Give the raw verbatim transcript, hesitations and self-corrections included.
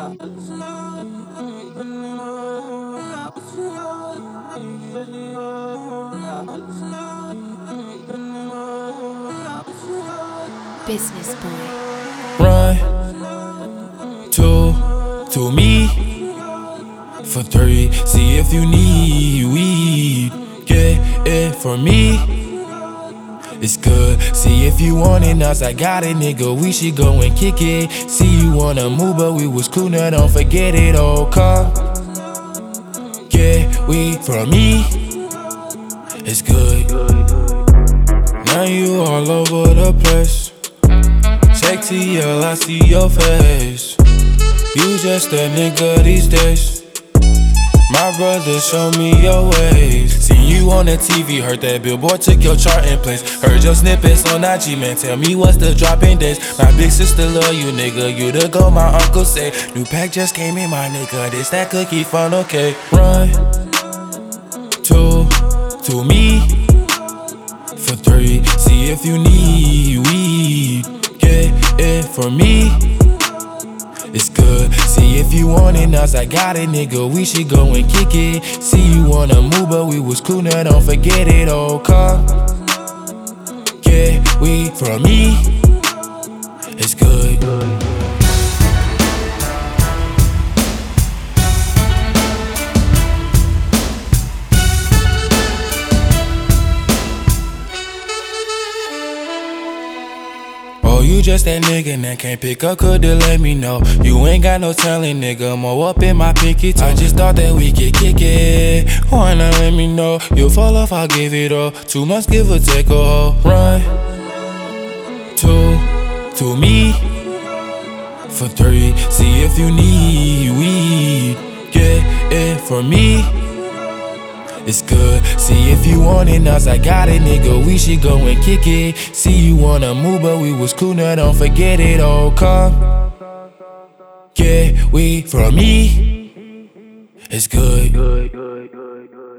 Business boy. Run, two, to me, for three. See if you need weed, get it for me. It's good. See if you want it, now I got it, nigga. We should go and kick it. See you wanna move, but we was cool, now don't forget it. Oh, come get weed from me. It's good. Now you all over the place. Check T L, I see your face. You just a nigga these days. My brother, show me your ways. See you on the T V, heard that Billboard took your chart in place. Heard your snippets on I G, man, tell me what's the dropping days. My big sister love you, nigga, you the go, my uncle say. New pack just came in, my nigga, this that cookie fun, okay. Run, two, to me, for three. See if you need weed, get it for me. It's good. See if you want it, now I got it, nigga. We should go and kick it. See you wanna move, but we was cool, now don't forget it. Oh, come get weed from me. It's good. Oh, you just that nigga that can't pick up, coulda let me know. You ain't got no talent, nigga, more up in my pinky toe. I just thought that we could kick it. Why not let me know? You fall off, I'll give it all. Two months, give or take a hoe. Run, two, to me, for three. See if you need weed, get it for me. It's good. See if you want it, now I got it, nigga. We should go and kick it. See you wanna move, but we was cool, now don't forget it. Oh, come get weed from me. It's good.